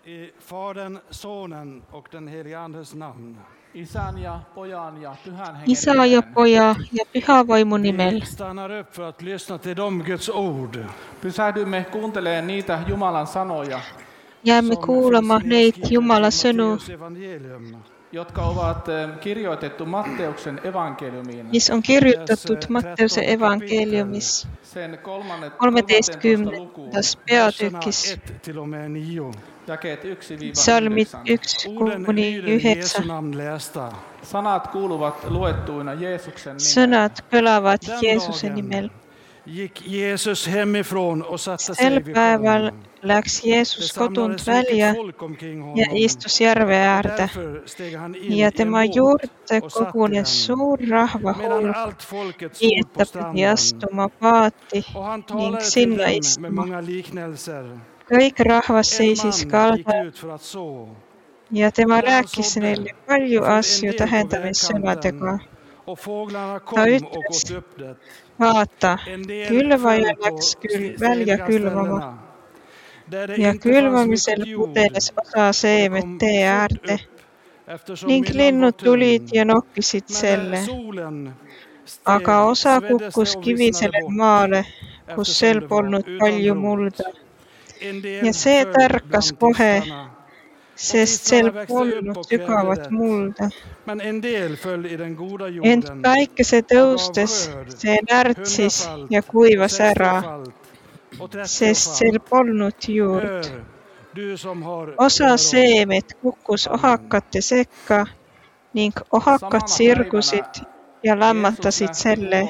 I Fadern, Sonen och den helige Andes namn. Isän ja Pojan ja Pyhän Hengen Isä ja nimeen. Poja ja Pyhä Vaimon Vi nimellä. stannar upp för att lyssna till de Guds ord Pysähdymme kuuntelemaan niitä Jumalan sanoja, Jäämme kuulemaan neitä Jumalan sanoo, Matteus evangelium. jotka ovat kirjoitettu Matteuksen evankeliumiin. missä on kirjoitettu Matteuksen evankeliumissa Sen 13. 13. lukuun, peatykis, 1 till och med 9. jakeet 1-9. psalmit Orden lyder i 1-9. Jesu namn lästa. Sanat kuuluvat luettuina Jeesuksen nimeen. Sanat kõlavad Jeesuse nimel. Gick Jesus hemifrån och satte sig Sel vid päeval sjön. läks Det Jeesus kodunt samlades mycket välja folk omkring ja honom. istus järve äärde. Därför steg han in Ja i en tema båt juurde och satt i kogunes den. suur Medan rahvahulk, allt folket nii stod et på ta pidi stranden. astuma paati Och han ning talade till sinna dem med istuma. många liknelser. Kõik rahvas En seisis man gick kaldal ut för att så. ja tema rääkis neile palju asju tähendamissõnadega. Och fåglarna kom Ta och ütles, åt upp det. vaata, En del külvaja föll på läks küll välja steniga külvama ställena, där det ja inte fanns külvamisel mycket jord. pudenes osa seemet Kom tee fort äärde upp, eftersom ning myllan linnud var tunn. tulid ja nokkisid Men selle. när solen steg, Aga osa sveddes det kukkus och kivisele vissnade bort, maale, kus eftersom sel det var polnud utan palju rot. mulda, En del ja see föll tärkas bland kohe, tistarna, sest sel polnud sügavat mulda. men en del föll i den goda Ent jorden. päikese tõustes see närtsis ja kuivas ära, 60-falt och 30-falt. sest sel polnud juurt. Hör, du som har Osa öron. seemet kukkus ohakate sekka ning ohakad sirgusid ja lämmatasid selle,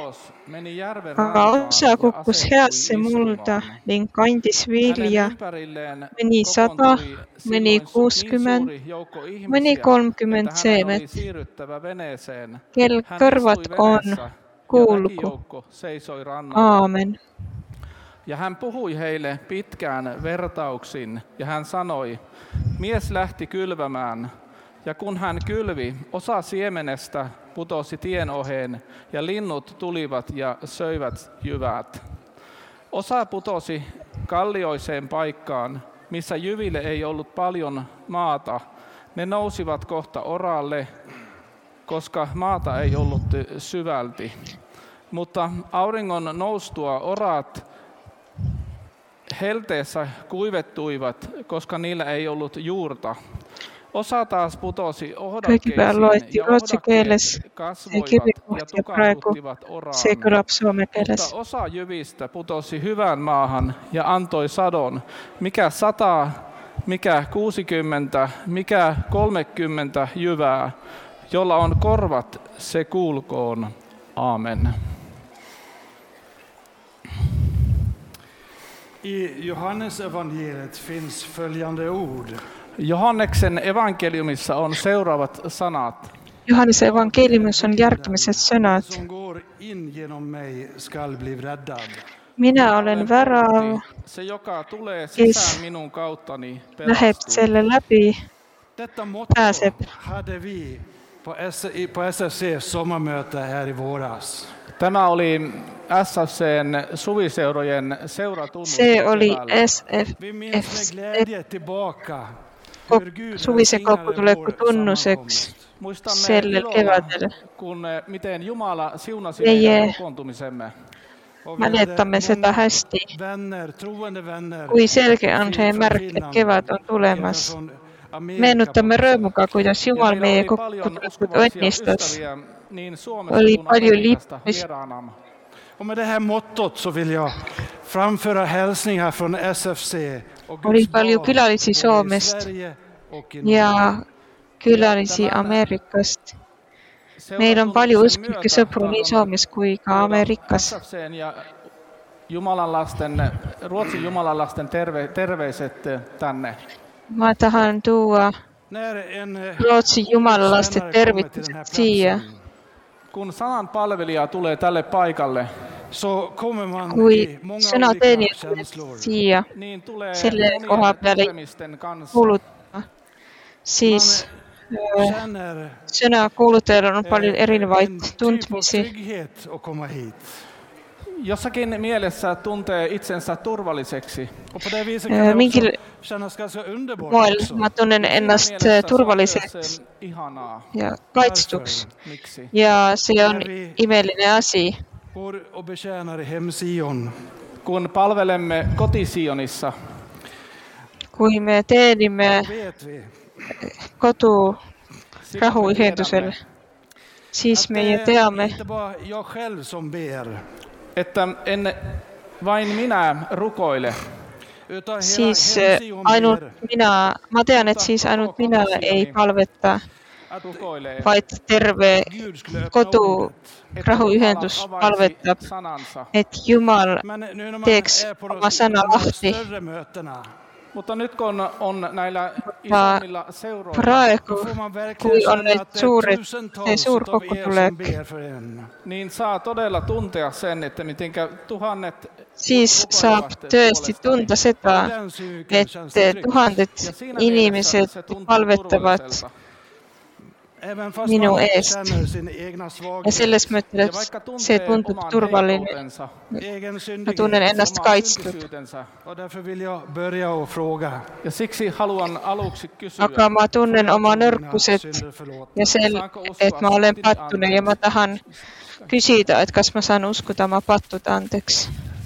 aga osa kukkus heasse mulda ning kandis vilja, mõni 100, mõni 60, mõni 30 seemet. Kel kõrvad on, kuulgu. Aamen. Ja hän puhui heille pitkään vertauksin, ja hän sanoi, mies lähti kylvämään, ja kun hän kylvi, osa siemenestä putosi tien oheen, ja linnut tulivat ja söivät jyvät. Osa putosi kallioiseen paikkaan, missä jyville ei ollut paljon maata. Ne nousivat kohta oralle, koska maata ei ollut syvälti. Mutta auringon noustua oraat helteessä kuivettuivat, koska niillä ei ollut juurta. Osa taas putosi ohdakkeisiin ja ohdakkeet kasvoivat ja tukahduttivat oraan. See kõlab soome keeles. Mutta osa jyvistä putosi hyvään maahan ja antoi sadon, mikä 100, mikä 60, mikä 30 jyvää. Jolla on korvat, se kuulkoon. Aamen. I Johannes evangeliet finns följande ord. Johanneksen evankeliumissa on seuraavat sanat. Johannese evankeliumis on järgmised sõnad. Som går in genom mig skall bli räddad. Minä olen värav, Se, joka tulee sisään minun kauttani, läheb pelastuu. selle läbi, Detta motto pääseb. hade vi på SFC sommarmöte här i våras. Tämä oli SFC:n suviseurojen seuratunnus. see oli Vi minns med glädje tillbaka hur Gud suvise välsignade kokkutuleku vår tunnuseks sammankomst. Muistamme sellel ilolla, kevadel. miten Jumala siunasi Meie meidän kokoontumisemme. Och vi hade mäletame seda många hästi. vänner, troende vänner, Kui selge on see från märk, et Finland, kevad on även tulemas. från Amerika. Meenutame rõõmuga, kuidas Ja Jumal meillä meie oli paljon kokkutulekut uskovaisia õnnistas. ystäviä niin Suomessa Oli kuin paljon Amerikasta liippis. vieraana. Och med det här mottot så vill jag framföra hälsningar från SFC och Oli Guds palju barn külalisi både i Soomest Sverige och i Norge. ja külalisi Ameerikast. Meil on palju usklikke sõpru nii Soomes kui ka Ameerikas. SFC:n ja Ruotsin jumalanlasten terveiset tänne. Ma tahan tuua När en Ruotsin jumalalaste tervitused siia. Kun sanan palvelija tulee tälle paikalle, så kommer man Kui i många sõna olika teenija känslor. siia niin tulee selle monien koha peale tulemisten kanssa. kuulutama, siis Känner sõna kuulutajal on palju erinevaid en typ av tundmisi trygghet att komma hit. jossakin mielessä tuntee itsensä turvalliseksi. Och på det viset kan det Mingil också kännas ganska underbart moel också. ma tunnen ennast Siinä mielessä turvalliseksi se on myös, ihanaa. ja kaitstuks. Miksi? Ja se on imellinen asia. Går och betjänar i hem Sion. Kun palvelemme kotisionissa, Kui me teenimme Vet vi kodu silloin me rahuühendusel, tiedämme, siis att meie det är teame, inte bara jag själv som ber, että en vain minä rukoile, utan hela siis hem Sion ainult ber ma tean, et siis ainult mina ei palveta, rukoilee, vaid terve Gud skulle öppna kodu ordet. että rahuühendus Jumala palvetab, avaisi sanansa. et Jumal Men nu när man teeks är på oma sõna de här lahti. större mötena, Mutta nyt kun on näillä isommilla seuroilla, Praegu, då får man verkligen kui on känna need att det är see tusentals suur utav er som kokkutulek, ber för en. niin saa todella tuntea sen, että mitenkä tuhannet siis saab rukoilevat tõesti puolestani. tunda seda, Den cykeln et känns det tryggt. tuhanded Ja siinä inimesed mielessä se tuntuu palvetavad turvalliselta. Även fast minu man eest. känner sin egna Ja svaghet, selles Ja mõttes vaikka see tuntee tundub oman turvaline. heikkoutensa, egen Ma tunnen syndighet. ennast oman kaitstud. syntisyytensä, Och därför vill jag börja och fråga. ja siksi haluan aluksi kysyä, Aga ma tunnen oma Mina nõrkused synder förlåtna. ja et ma olen pattune ja ma tahan küsida, et kas ma saan uskuda oma pattude andeks.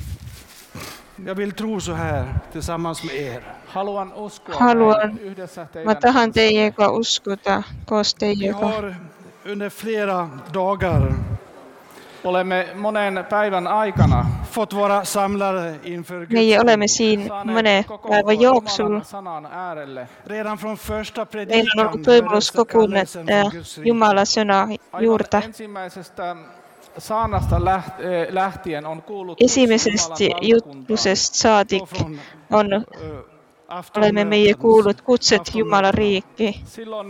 Jag vill tro så här tillsammans med er. haluan uskoa Haluan. näin yhdessä Ma teidän tahan kanssanne. teiega uskuda koos Vi teiega. har under flera dagar Olemme monen päivän aikana fått vara samlade inför Guds Meie oleme ord. siin saaneet mõne kokoontua päeva jooksul. Jumalan sanan äärelle. Redan från första Meil predikan on ollut võimalus hördes koguneda kallelsen från Guds rike. Jumala sõna juurde. Aivan ensimmäisestä saarnasta lähtien on kuullut Esimesest kutsu Jumalan valtakuntaan. jutlusest saadik Och från on, oleme meie aftonmötet, kuulnud kutset aftonmötet. Jumala riiki. Silloin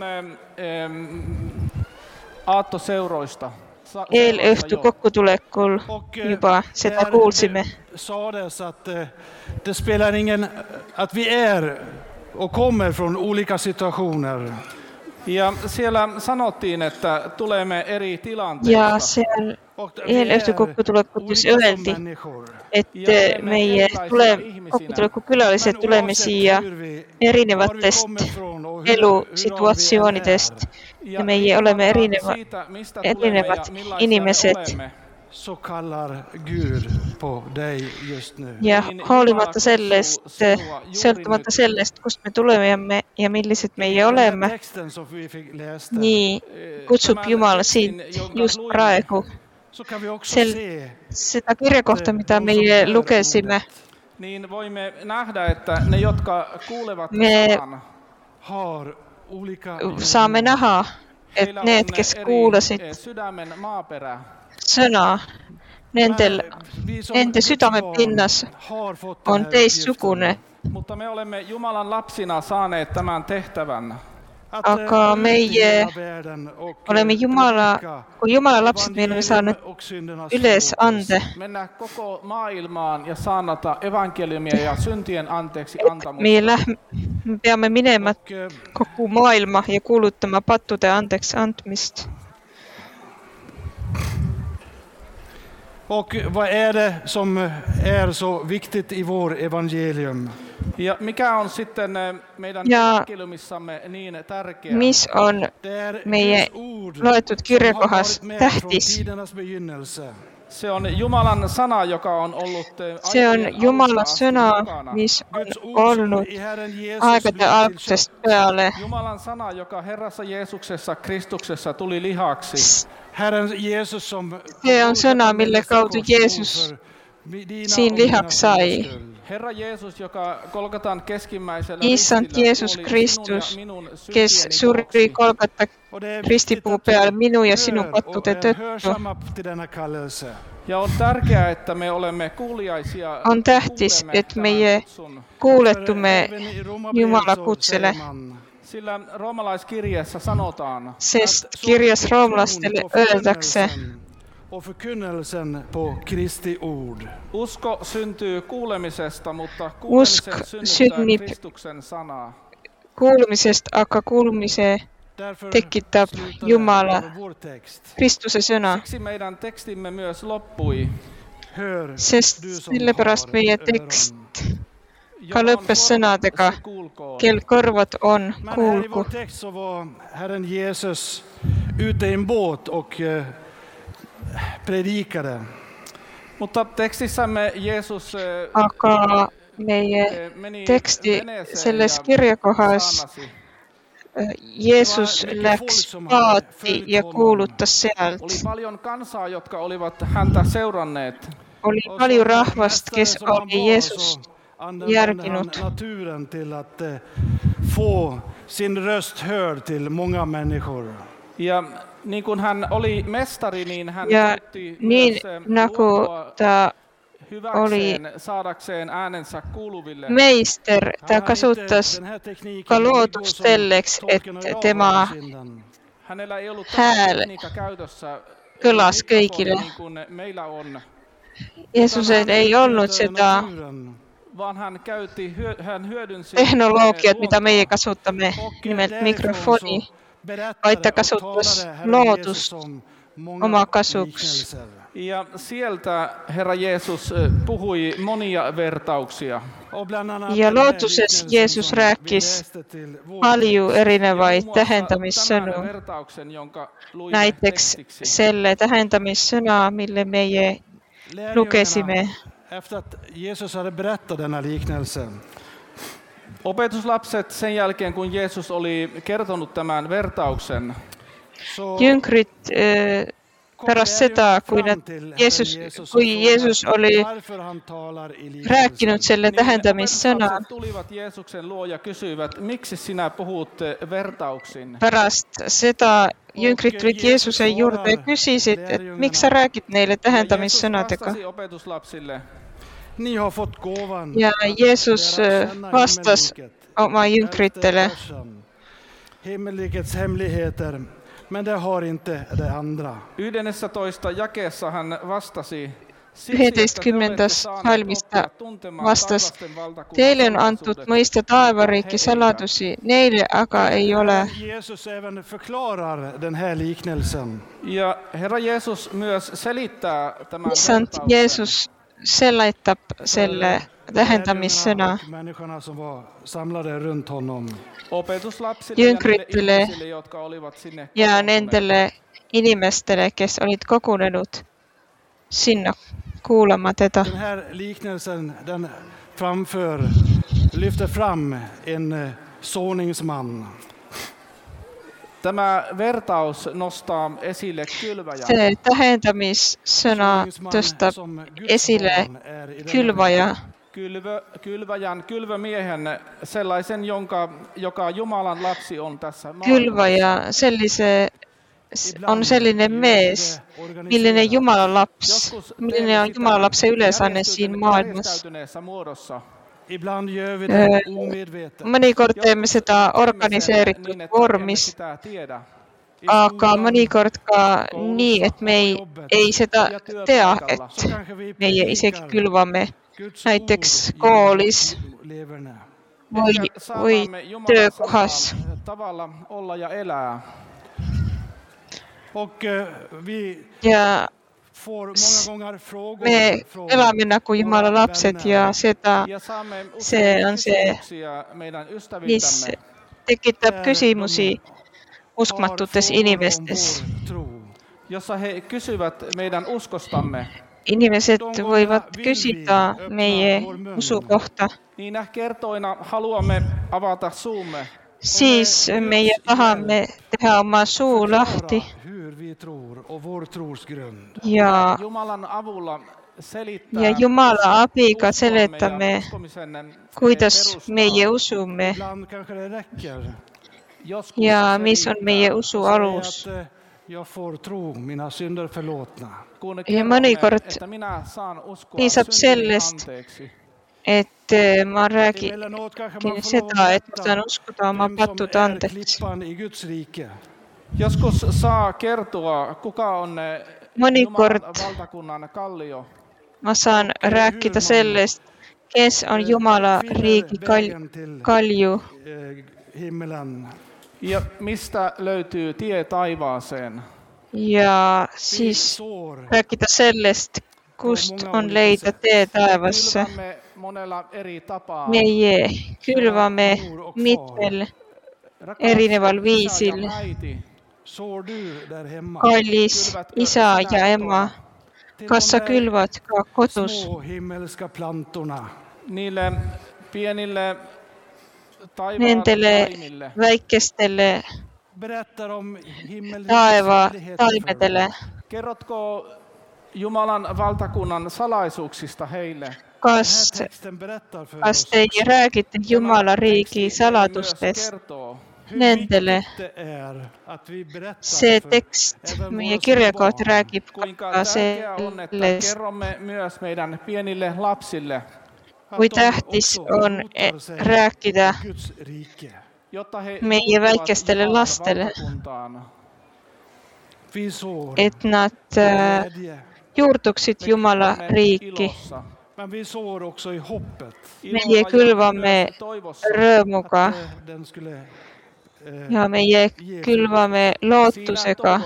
aattoseuroista. Eelõhtu kokkutulekul Och juba seda där kuulsime. sades att det spelar ingen att vi är och kommer från olika situationer. Ja siellä sanottiin, että tulemme eri Ja tilanteista. seal Och vi är eelõhtu kokkutulekutes olika som öeldi, människor. et meie kokkutulekukülalised tuleme siia erinevatest elusituatsioonidest ja meie oleme erinevad inimesed. Så kallar Gud på dig just nu. Ja hoolimata sellest, sõltumata sellest, kust me tuleme ja millised meie Den här oleme, texten som vi fick läsa, nii kutsub Jumal sind just praegu. så kan vi också Sel- se Seda kirja kohta, mida meie lugesime, Niin voimme nähdä, että ne, jotka kuulevat Me- sanan, har olika saame näha, et heillä need, on kes eri, kuulasid sydämen maaperä. sõna, nende südamepinnas on teistsugune. Mutta me olemme Jumalan lapsina saaneet tämän tehtävän. Aga meie oleme kui Jumala lapsed, me oleme saanud ülesande Mennä koko maailmaan ja saannata evankeliumia ja syntien anteeksi antamusta. me peame minema kogu maailma ja kuulutama pattude andeks andmist. Och vad är det som är så viktigt i vår evangelium? Ja mikä on sitten meidän Ja evankeliumissamme niin tärkeää? mis on Det är meie Guds ord loetud som kirjakohas har varit med från tähtis. tidernas begynnelse. Se on Jumalan sana, joka on ollut See aikojen on Jumala alusta asti sõna, mukana. mis on Guds ord som olnud i Herren Jesus aegade algusest peale. Jumalan sana, joka Herrassa Jeesuksessa Kristuksessa tuli lihaksi. Herren Jesus som See on sõna, mille kaudu Jeesus siin lihaks sai. Herra Jeesus, joka Golgatan keskimmäisellä Issand ristillä Jeesus kuoli Kristus, sinun ja minun kes syntieni suri vuoksi. Golgata ristipuu peal minu ja sinu pattude tõttu. Ja on tärkeää, että me olemme kuuliaisia. On tähtis, kuulemme et tämän meie kutsun. kuuletume Jumala kutsele, Sillä roomalaiskirjeessä sanotaan, sest kirjas roomlastele öeldakse, och förkunnelsen på Kristi ord. usko syntyy kuulemisesta, mutta Usk kuulemisen synnyttää synnib Kristuksen sanaa. kuulumisest, aga kuulumise Därför tekitab slutar Jumala vår text. Kristuse sõna. Siksi meidän tekstimme myös loppui. sest sellepärast meie tekst ka lõppes sõnadega, kel kõrvad on, kuulgu. vår text så var Herren Jesus ute i en båt och predikade. Mutta tekstissämme Jeesus Aga meie teksti selles kirjakohas Jeesus läks paati ja kuulutas sealt. oli paljon kansaa, jotka olivat häntä seuranneet. Oli paljon rahvast, kes oli Jeesust järginud. Naturen till att få sin röst hörd till många människor. Ja niin kuin hän oli mestari, niin hän Ja käytti niin myös nagu luontoa ta hyväkseen saadakseen äänensä kuuluville. meister, ta kasutas ka loodust selleks, et tema Hänellä ei ollut hääl tekniikka käytössä kõlas kõigile. niin kuin meillä on, Jeesusel ei olnud seda vaan hän hyödynsi tehnoloogiat, mitä meie kasutame, nimelt mikrofoni, vaid ta kasutas loodust oma kasuks. Ja sieltä Herra Jeesus puhui monia vertauksia. Ja lootuses Jeesus rääkis palju erinevaid tähendamissõnu. Vertauksen, jonka luimme Näiteks tekstiksi. selle tähendamissõna, mille meie lugesime. Efter att Jesus hade berättat denna liknelse Opetuslapset sen jälkeen, kun Jeesus oli kertonut tämän vertauksen, Jüngrid pärast seda, kui Jeesus oli rääkinud selle tähendamissõna, tulivat Jeesuksen luo ja kysyivät, miksi sinä puhut vertauksin? pärast seda jüngrid tulid Jeesuse juurde ja küsisid, et miks sa räägid neile tähendamissõnadega. Opetuslapsille, Ja Jeesus vastas oma jüngritele, himmelikets hemligheter, men det har inte det andra. 11. jakeessa hän vastasi, 11. salmista vastas, teile on antud mõista taevariiki saladusi, neile aga ei ole. Jesus även förklarar den här liknelsen. Ja Herra Jeesus myös selittää tämän Issand Jeesus seletab selle tähendamissõna Människorna som var samlade runt honom. opetuslapsille ja niille jüngritele ihmisille, jotka olivat sinne ja kokoontuneet. nendele inimestele, kes olid kogunenud sinna kuulama teda. Den här liknelsen den lyfter fram en såningsman. Tämä vertaus nostaa esille kylväjän. See tähendamissõna tõstab esile külvaja, kylvämiehen, sellaisen, joka Jumalan lapsi on tässä külvaja on selline mees, milline on Jumala lapse ülesanne siin maailmas. Ibland gör vi det omedvetet. Mõnikord teeme seda organiseeritud vormis, aga mõnikord ka nii, et me ei seda tea, et meie isegi külvame näiteks koolis või töökohas. Tavalla olla ja elää. Ja me elame nagu Jumala lapsed ja see on see, mis tekitab küsimusi uskmatutes inimestes. Jossa he kysyvät meidän uskostamme. Inimesed võivad küsida meie usu kohta. Niinä kertoina haluamme avata suumme. Siis meie tahame teha oma suu lahti ja Jumala abiga seletame, kuidas meie usume ja mis on meie usu alus. Ja mõnikord piisab sellest, et ma räägin seda, et ma saan uskuda oma pattude andeks. Joskus saa kertoa, kuka on Mõnikord valtakunnan kallio. ma saan rääkida sellest, kes on Jumala riigi kalju Ja mistä löytyy tie taivaaseen? ja siis rääkida sellest, kust on leida tee taevasse. Meie külvame mitmel erineval viisil. Kallis isa ja ema, kas sa külvad ka kodus? Nendele väikestele taeva taimedele. Kerrotko Jumalan valtakunnan salaisuuksista heille? Kas te räägite Jumala riigi saladustest nendele? See tekst, meie kirjakoht räägib ka sellest, kerromme myös meidän pienille lapsille, kui tähtis on rääkida meie väikestele lastele, et nad juurduksid Jumala riiki. Meie külvame rõõmuga ja meie külvame lootusega,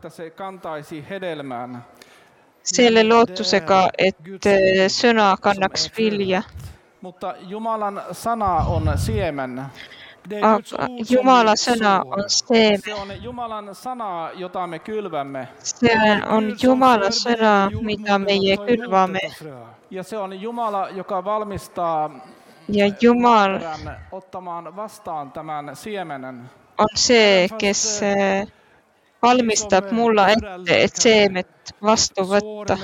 selle lootusega, et sõna kannaks vilja. Mutta Jumalan sana on siemen. Aga Jumala sõna on seeme. Se on Jumalan sana, jota me kylvämme. See on Jumala sõna, mida meie külvame. Ja se on Jumala, joka valmistaa ja Jumal ottamaan vastaan tämän siemenen. On see, kes valmistab mulla ette, et seemet vastu võtta.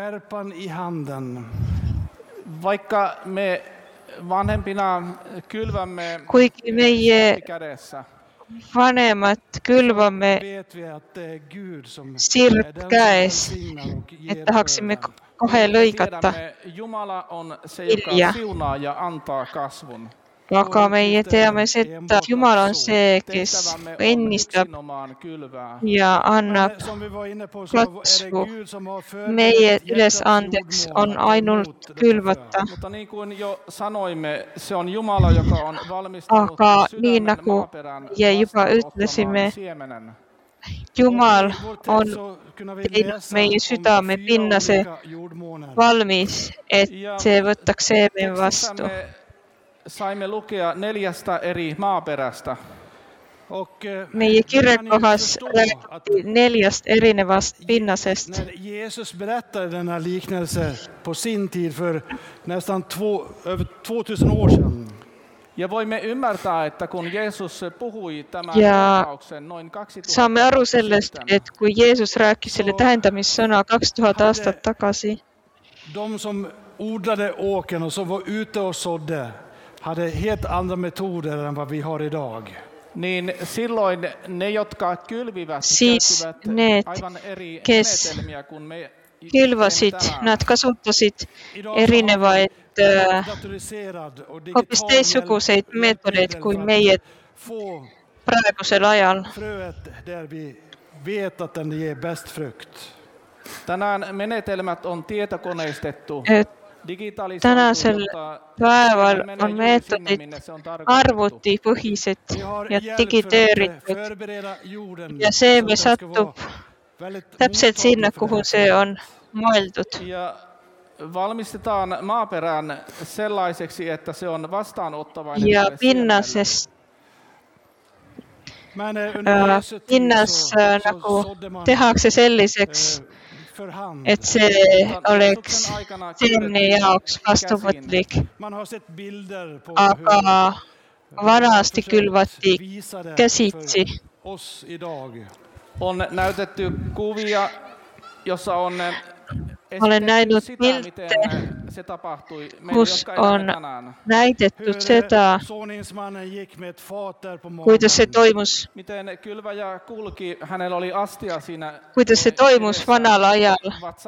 Vaikka me vanhempina kylvämme kuigi meie vanemad külvame sird käes, et tahaksime kohe lõigata vilja. Aga meie teame seda, et Jumal on see, kes õnnistab ja annab kasvu. Meie ülesandeks on ainult külvata. Aga nii nagu ja juba ütlesime, Jumal on teinud meie südame pinnase valmis, et see võtaks seeme vastu. Saimme lukea 4 eri maaperästä. Meie kirjakohas räägiti 4 erinevast pinnasest. Jesus berättade denna liknelse på sin tid för nästan över 2000 år sedan. Ja voimme ymmärtää, että kun Jeesus puhui tämän vertauksen noin 2000 saamme aru sellest, et kui Jeesus rääkis selle tähendamissõna 2000 aastat tagasi, de som odlade åkern och som var ute och sådde hade helt andra metoder än vad vi har idag. Niin silloin ne, jotka kylvivät, siis need, kes kylvasid, nad kasutasid erinevaid hoopis teistsuguseid meetodeid kui meie praegusel ajal. Tänään menetelmät on tietokoneistettu. Tänasel päeval on meetodid arvutipõhised ja digiteeritud ja seeme satub täpselt sinna, kuhu see on mõeldud. Ja valmistetaan maaperän sellaiseksi, että se on vastaanottavainen. Ja pinnas nagu tehakse selliseks, et see oleks seemne jaoks vastuvõtlik. Aga vanasti külvati käsitsi. On näytetty kuvia, jossa on olen näinud pilte, kus on näidetud seda, kuidas see toimus. Kuidas see toimus vanal ajal.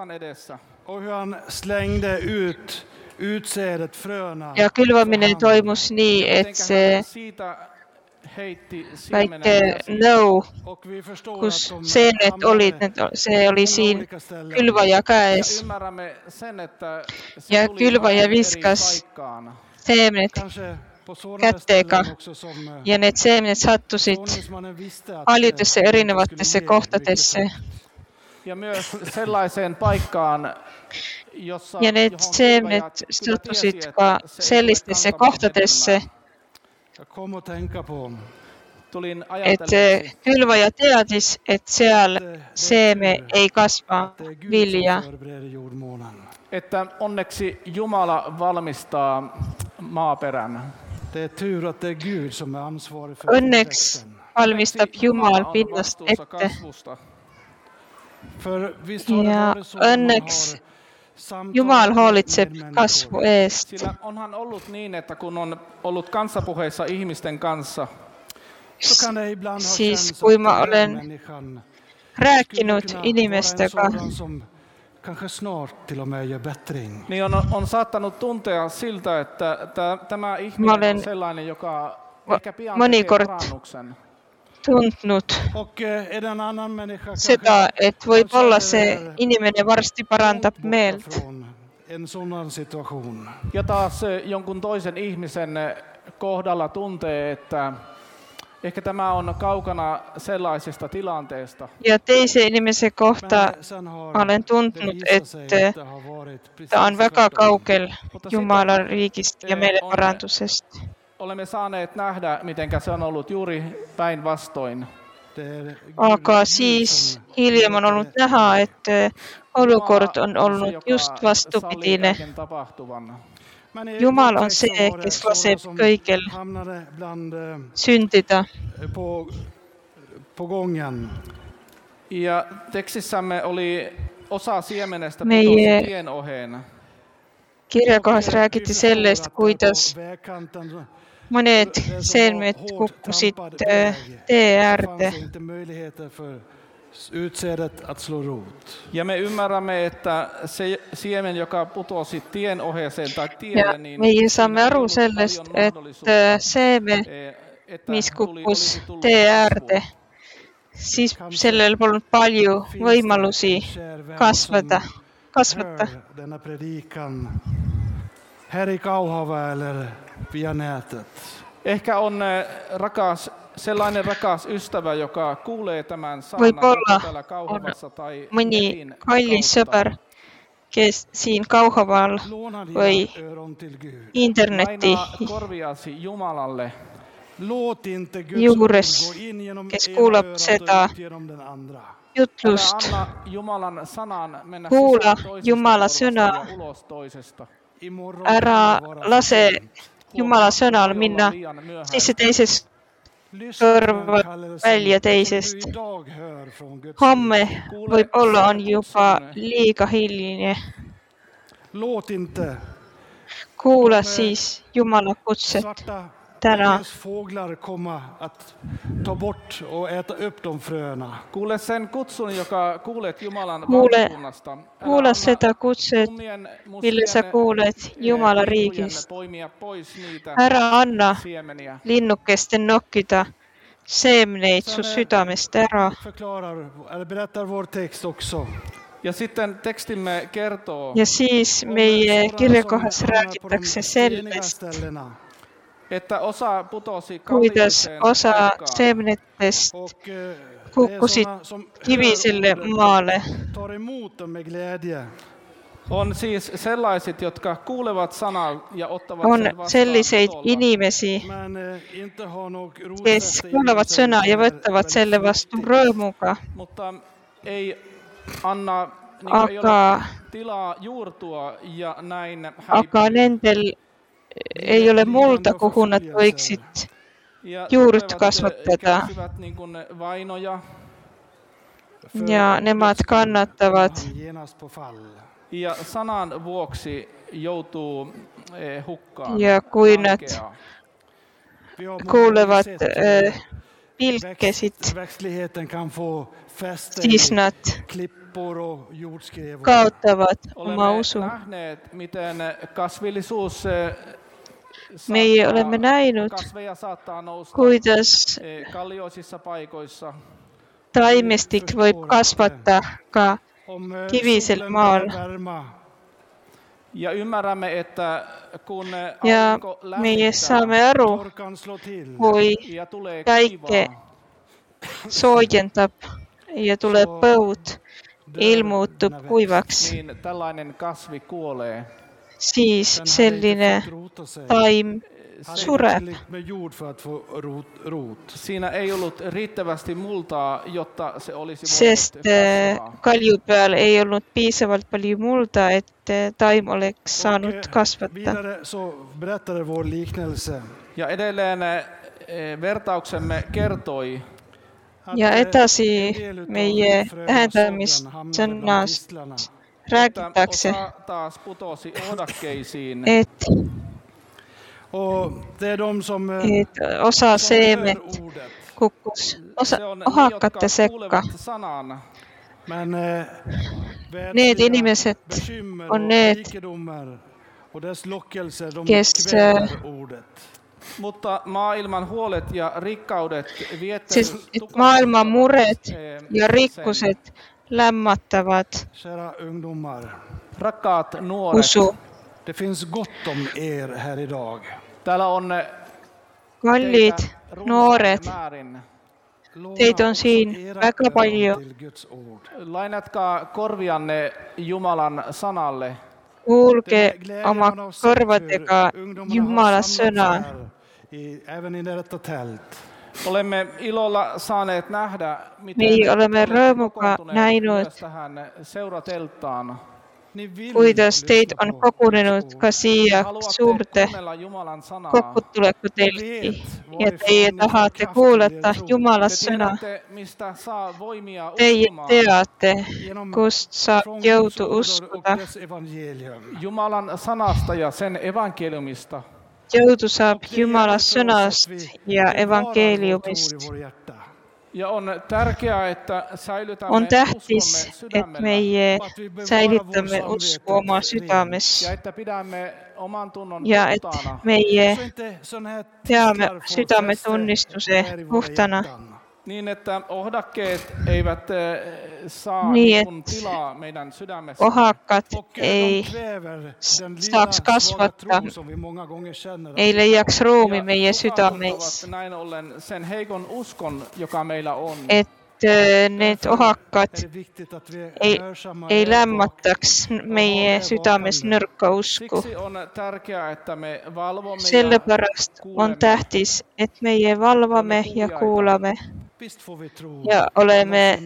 Ja külvamine toimus nii, et see väike nõu, kus seened olid, see oli siin külvaja käes. Ja külvaja viskas seemned kätega ja need seemned sattusid paljudesse erinevatesse kohtadesse. Ja myös sellaiseen paikkaan, jossa ja need seemned sattusid ka sellistesse kohtadesse, et külvaja teadis, et seal seeme ei kasva vilja. Että onneksi Jumala valmistaa maaperän. Õnneks valmistab Jumal pinnast ette. Ja õnneks Jumal hoolitseb kasvu eest. Sillä onhan ollut niin, että kun on ollut kanssapuheissa ihmisten kanssa, siis kui ma olen rääkinud inimestega, niin on saattanut tuntea siltä, että tämä ihminen on sellainen, joka ehkä pian tekee parannuksen. Tundnud seda, et võib-olla see inimene varsti parandab meelt. Ja taas jonkun toisen ihmisen kohdalla tuntee, että ehkä tämä on kaukana sellaisesta tilanteesta. Ja teise inimese kohta olen tuntunut, että ta on väga kaugel Jumalan riigist ja meeleparandusest. Olemme saaneet nähdä, miten se on ollut juuri päinvastoin. Aga siis hiljem on ollut näha, että olukord on ollut just vastupidine. Jumal on se, kes laseb kõigel syntida. Ja tekstissämme oli osa siemenestä putosi tien oheen. Kirjakohas räägiti sellest, kuidas mõned seemned kukkusid tee äärde. Ja me ymmärrämme, että se siemen, joka putosi tien oheeseen tai tielle, niin meie saamme aru sellest, että seeme, mis kukkus tee äärde, siis sellel polnud palju võimalusi kasvata. Ehkä on sellainen rakas ystävä, joka kuulee tämän sanan täällä Kauhavassa tai mõni kallis sõber, kes siin Kauhaval või interneti juures, kes kuulab seda jutlust. Kuula Jumala sõna. Ära lase Jumala sõnal minna sisse teisest kõrvad välja teisest. Homme võib-olla on juba liiga hiline. Kuula siis Jumala kutset täna. Kuule sen kutsun, joka kuulet Jumalan valtakunnasta. Kuule seda kutset, mille sa kuulet Jumala riigist. Ära anna linnukesten nokkida seemneid su südamest ära. Ja sitten tekstimme kertoo, ja siis meie kirjakohas räägitakse sellest, että osa putosi kuidas osa seemnetest kukkusid kiviselle maale. On siis sellaiset, jotka kuulevat sanaa ja ottavat on sen vastaan selliseid inimesi, kes kuulevat sõna ja võtavad selle vastu rõõmuga, mutta ei anna tilaa juurtua ja näin aga nendel ei ole mulda, kuhu nad võiksid juurt kasvatada. Ja nemad kannatavad. Ja sanan vuoksi joutuu hukkaan. Ja kui nad kuulevat pilkesid, siis nad kaotavad oma usu. Meie olemme näinud, kuidas taimestik võib kasvata ka kivisel maal. Ja ymmärrämme, että kun ja meie saame aru, kui päike soojendab ja tuleb põud, ilmuutub kuivaks, niin tällainen kasvi kuolee. siis selline taim sureb. Siinä ei ollut riittävästi multaa, jotta se olisi Sest kalju peal ei olnud piisavalt palju mulda, et taim oleks saanud kasvata. Ja edelleen vertauksemme kertoi, ja edasi meie tähendamissõnast räägitakse, taas putosi ohdakkeisiin. et osa seemet kukkus ohakate sekka. Need inimesed on need, kes Mutta maailman huolet ja rikkaudet sest maailman mured ja rikkused lämmatavad Rakkaat nuoret, usu. Det finns gott om er här idag. täällä on Kallid noored, teid on siin väga palju. Lainatkaa korvianne Jumalan sanalle. Kuulge oma kõrvadega Jumala sõna. Olemme ilolla saaneet nähdä, Meie oleme rõõmuga näinud, tähän seurateltaan. kuidas teid on kogunenud ka siia suurde kokkutulekutelki ja teie tahate kuulata Jumala sõna. Teie teate, kust saab jõudu uskuda. Jumalan sanasta ja sen evankeliumista. Jõudu saab Jumala sõnast ja evankeeliumist. Ja on tärkeää, että säilytämme On tähtis, uskomme et sydämellä meie säilitame usku oma südames ja että pidämme oman tunnon ja et puhtaana. meie peame südametunnistuse puhtana, Niin, että ohdakkeet eivät saa Niin, niin tilaa meidän sydämessä. ohakad ei saaks kasvata, ei leiaks ruumi meie südames, Näin ollen sen heikon uskon, joka meillä on. et need ohakad ei lämmataks meie südames nõrka usku. Siksi on tärkeää, että me valvomme Sellepärast on tähtis, et meie valvame ja kuulame ja oleme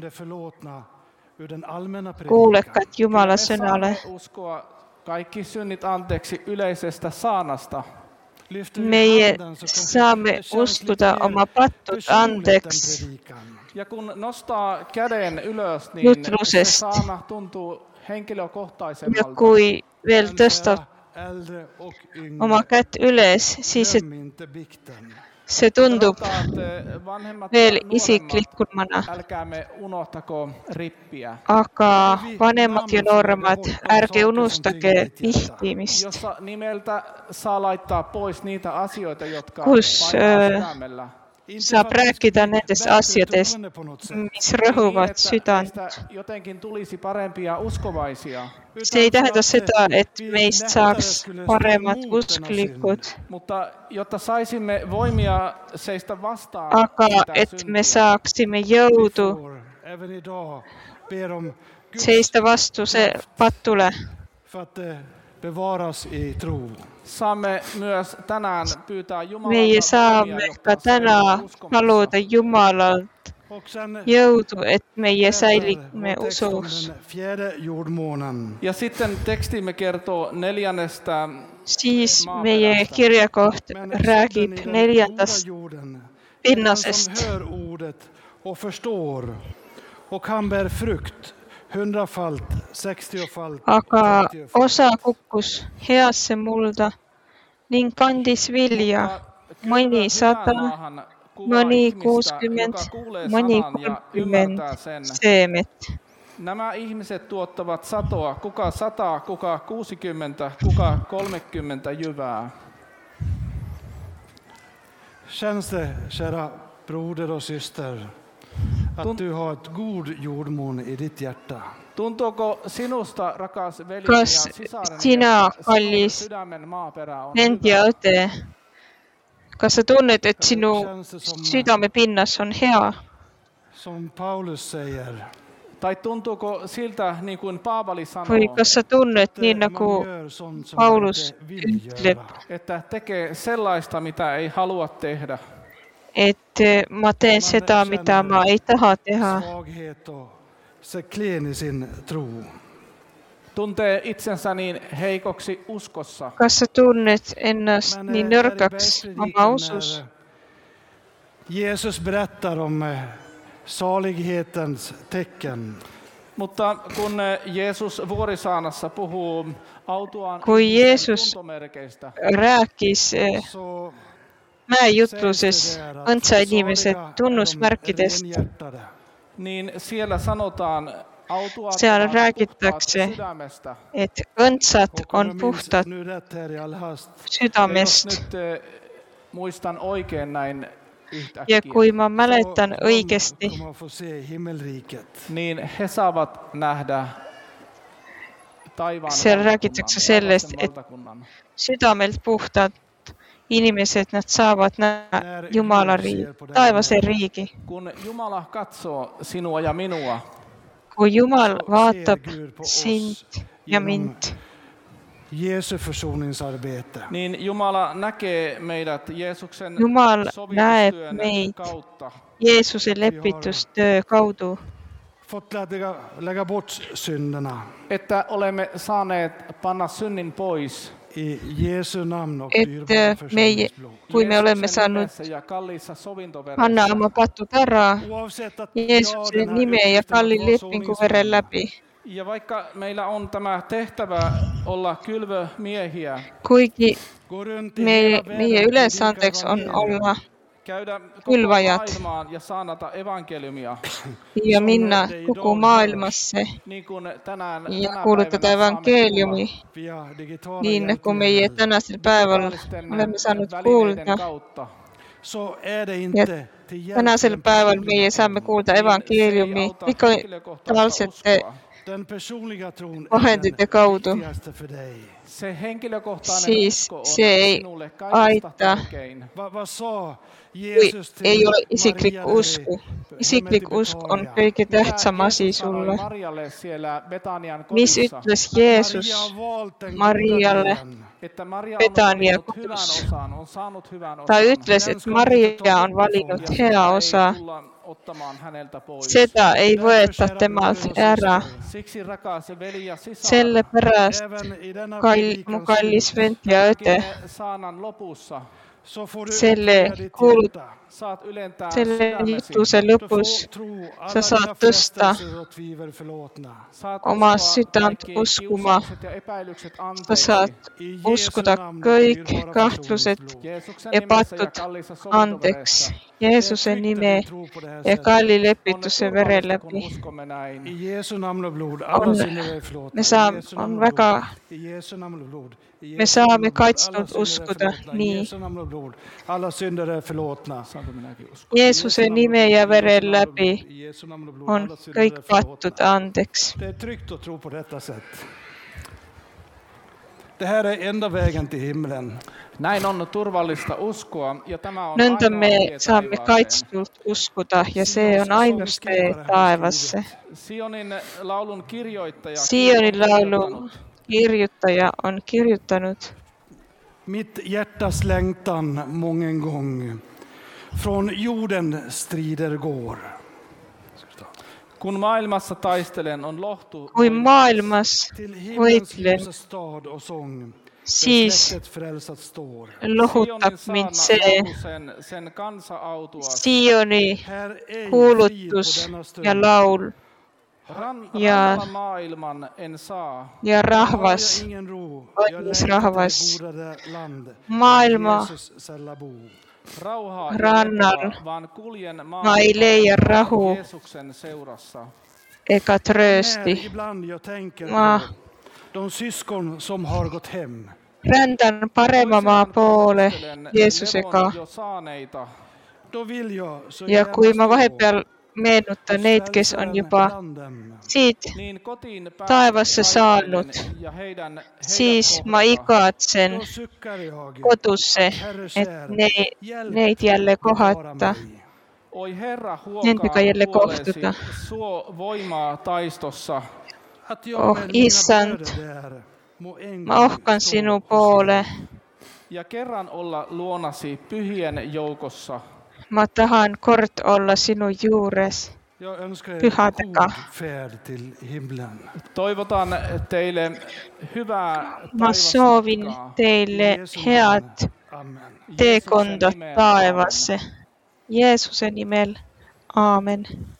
kuulekad Jumala sõnale. uskoa kaikki synnit anteeksi yleisestä saanasta. Meie saame uskuda oma pattud andeks Ja kun nostaa käden ylös, niin jutlusest. se saana tuntuu ja henkilökohtaisemmalta. kui veel tõstab oma kätt üles, siis see tundub Vanhemmat veel ja nuoremmat, isiklikumana. älkäämme unohtako rippiä, Aga vanemad ja nooremad, ärge unustage vihtimist, jossa nimeltä saa laittaa pois niitä asioita, jotka Kus, painaa sydämellä. saab rääkida nendest asjadest, mis rõhuvad südant. Jotenkin tulisi parempia uskovaisia. See ei tähenda seda, et meist saaks paremad usklikud, Mutta jotta saisimme voimia seistä vastaan, aga sitä et syntiä, me saaksime jõudu seista vastu se patule. saamme myös tänään pyytää Jumalalta Meie voimia, saamme jotta ka täna säilymme uskossa. paluda Jumalalt jõudu, et meie säilime usus. Ja sitten tekstimme kertoo 4. Siis meie kirjakoht räägib 4. pinnasest. Aga osa kukkus heasse mulda ning kandis vilja, mõni 100, mõni 60, mõni 30 seemet. Nämä ihmiset tuottavat satoa, kuka 100, kuka 60, kuka 30 jyvää. Känns det, kära broder och syster, att du har ett god jordmån i ditt hjärta? Tuntuuko sinusta, rakas veli ja Kas sisareni, sina, että kallis sydämen maaperä on vend ja õde, kas sa tunned, et sinu südamepinnas on hea? Som Paulus säger, Tai tuntuuko siltä, niin kuin Paavali Või sanoo, kas sa tunned nii nagu Paulus ütleb, että tekee sellaista, mitä ei halua tehdä? et ma teen seda, mida ma ei taha teha. svaghet och ser klen i sin tro. Tuntee itsensä niin heikoksi uskossa. Kas sa tunned ennast Men nii när det är nõrgaks oma bergspredikan, usus? när Jesus berättar om salighetens tecken, Mutta kun Jeesus Vuorisaanassa puhuu autuaan Kui ihmisen Jeesus tuntomerkeistä, rääkis så mäejutluses õndsa inimese tunnusmärkidest, renhjärtade. niin siellä sanotaan autuaat Seal ovat räägitakse, puhtaat sydämestä. et õndsad Och om on jag minns puhtad nu rätt här i all hast, Ja südamest. jos nyt muistan oikein näin Ja yhtäkkiä, kui ma mäletan så õigesti, kommer man få se himmelriket. niin he saavat nähdä taivaan Siellä valtakunnan, räägitakse sellest, taivasten et valtakunnan. südamelt puhtad inimesed, nad saavad näha Jumala taevase riigi. Kun Jumala katsoo sinua ja minua, Kui Jumal vaatab sind ja mind, Jesu försoningsarbete. niin Jumala näkee meidät Jeesuksen Jumal näeb sovitustyön meid kautta. Jeesuse lepitustöö kaudu, Fått lägga bort synderna Että olemme saaneet panna synnin pois i Jesu namn och et dyrbara försoningsblod. kui me olemme Jeesuksen saanud nimessä ja kalliissa sovintoveressä. panna oma patud ära Oavsett att Jeesuse den här nime ja uppgiften kalli att vara lepinguveren läbi. Ja vaikka meillä on tämä tehtävä olla kylvömiehiä, Kuigi går runt i hela världen meie och ülesandeks predikar on evangelium. olla käydä koko Kylväjät. maailmaan ja saanata evankeliumia, ja minna kogu maailmasse niin kuin tänään ja tänä kuulutada päivänä saamme evankeeliumi, via digitala niin kuin meie hjälpmedel, tänasel päeval digitaalisten olemme saanud välineiden kuulda. kautta. så är det inte till hjälp Tänasel den päeval personliga meie saame tron. kuulda Niin se ei evankeeliumi auta henkilökohtaista digitaalsete uskoa. Den personliga tron är vahendite den kaudu. viktigaste för dig. Se henkilökohtainen Siis usko on se ei sinulle kaikista aita. tärkein. Vad sa Kui Jesus till ei ole isiklik Maria när de usku. hemmet i Isiklik usk on Betania? kõige Mitä tähtsam asi Jeesus sanoi sulle. Marjalle siellä Betanian Mis kodissa, ütles Maria Jeesus har valt den Marialle? goda delen. että Maria on Betania valinnut hyvän kodus. osan, on saanut hyvän Ta osan. ütles, et Maria on valinud Ja hea sitä osa. ei tulla ottamaan häneltä pois. Seda ei võeta temalt ära. Siksi rakas veli ja sisar, Sellepärast, Även i denna mu predikan kallis vend ja õde, saanan lopussa så får du selle öppna ditt kuul- hjärta. saat ylentää selle sydämesi. jutuse Du lõpus får tro alla sa saad dina tõsta frestelser och tvivel förlåtna. Saat oma uskoa südant kaikki uskuma. kiusaukset ja epäilykset Sa anteeksi. saad I Jesu uskuda namn, kõik dyrbara kahtlused försoningsblod. Jeesuksen ja nimessä ja patud kalliissa andeks sovintoveressä. Jeesuse nime ja kalli lepituse vere turvallista, kun läbi. uskomme näin. I Jesu namn och blod, alla On- synder är förlåtna. me I saame, Jesu on namn och blod. väga, I Jesu namn och blod. I me Jesu saame namn och blod. kaitstud Alla synder är uskuda förlåtna. I nii Jesu namn och blod. Alla synder är förlåtna. Saanko minäkin uskoa? Jeesuse nime ja vere läbi I Jesu namn och blod. on Alla synder kõik är förlåtna. patud andeks. Det är tryggt att tro på detta sätt. Det här är enda vägen till himlen. Näin on turvallista uskoa ja tämä on Nõnda ainoa me tie saame taivaaseen. kaitstult uskuda ja see on ainus tee taevasse. Sionin laulun kirjoittaja Sionin on laulu kirjoittanut, kirjutaja on kirjutanud. Mitt hjärtas längtan mången gång från jorden strider går. kun maailmassa taistelen, on lohtu Kui maailmas Till himlens võitlen, ljusa stad och sång. siis Släktet frälsat står. lohutab mind see sen kansa autuas. Sioni Här är frid kuulutus på denna stund. ja laul ja- Rannalla maailman en saa. ja Har rahvas, jag ingen ro. Õnnis Jag längtar rahvas. till det goda land. Maailma där Jesus sälla bo. Rauhaa Rannal. ja lepoa, vaan kuljen ma ei leia rahu Jeesuksen seurassa. ega När tröösti. ibland jag tänker Ma på de syskon som har gått hem. rändan parema maa poole Muistelen Jeesusega levon jo saaneita. Då vill jag så ja gärna kui ma stå vahepeal meenutan neid, kes on juba bland dem. siit Niin kotiin taevasse saanut, taistelen ja heidän siis ma kohdata. igatsen Då suckar jag. kodusse, et neid jälle kohata. Oi Herra, Niitä kaikille kohtuta. suo voimaa taistossa. Isant, mä ohkan sinun puoleen. Ja kerran olla luonasi pyhien joukossa. Mä tahan kort olla sinun juures. Pyhätäkää. Toivotan teille hyvää Mä soovin teille heat teekontot taivassa. Jeesuksen nimellä. Aamen.